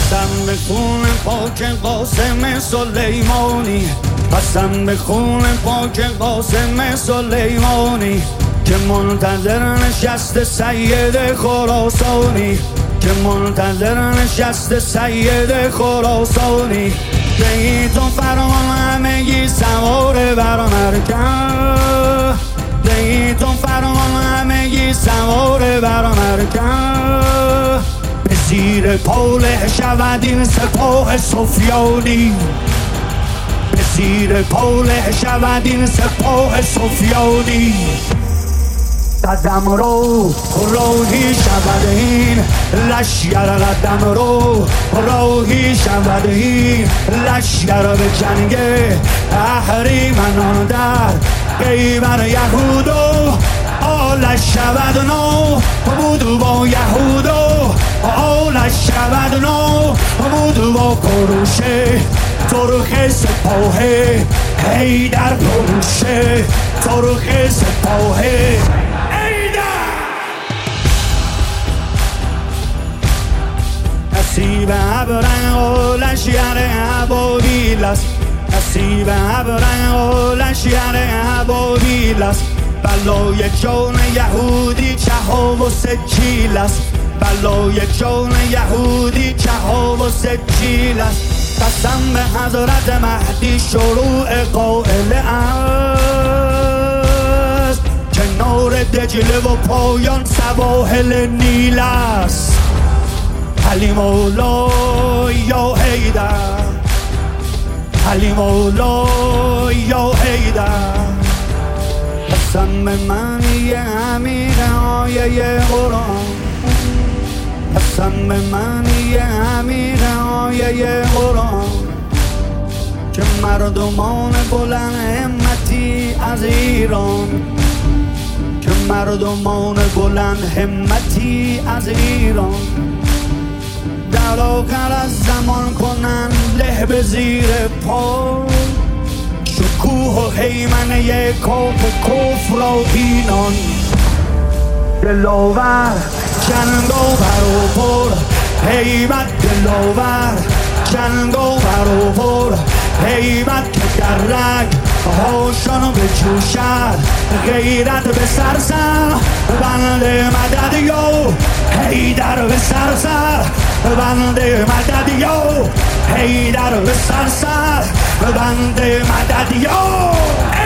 قسم به خون پاک قاسم سلیمانی، قسم به خون پاک قاسم سلیمانی که منتظر نشست سید خراسانی، که منتظر نشست سید خراسانی. دهی تو فرمان همگی سوار بر مرکب، دهی تو فرمان همگی سوار بر مرکب. به زیر پوله شود این سپاه سفیانی، به زیر پوله شود این سپاه سفیانی. قدم رو راهی شود این لشگر، قدم رو راهی شود این لشگر. به جنگ اهریمنان در خیبر یهود و آلش شود نو بود با یهود و آلش شود نو بود با کروشه ترخ سپاه حیدر. کروشه ترخ سپاه نصیب ابرنگ و لشگر ابابیل است، نصیب ابرنگ و لشگر ابابیل است. بلای جان یهودی چها و سجیل است، بلای جان یهودی چها و سجیل است. قسم به حضرت مهدی شروع قائل است، کنار دجله و پایان سواحل نیل است. علی مولا یا حیدر، علی مولا یا حیدر. قسم به معنی امیر آیه قرآن، قسم به معنی امیر آیه قرآن که مردمان بلند همتی از ایران، که مردمان بلند همتی از ایران در آخر از زمان کنن له به زیر پا. شکوه و حیمنه کاف کفر و اینان، دلاور جنگاور و پر حیبت، دلاور جنگاور و پر حیبت. که در رگ هاشانو به جوشد غیرت به سرسر بنده مدد یا حیدر به سرسر بنده مدد یا حیدر به سرسر بنده مدد یا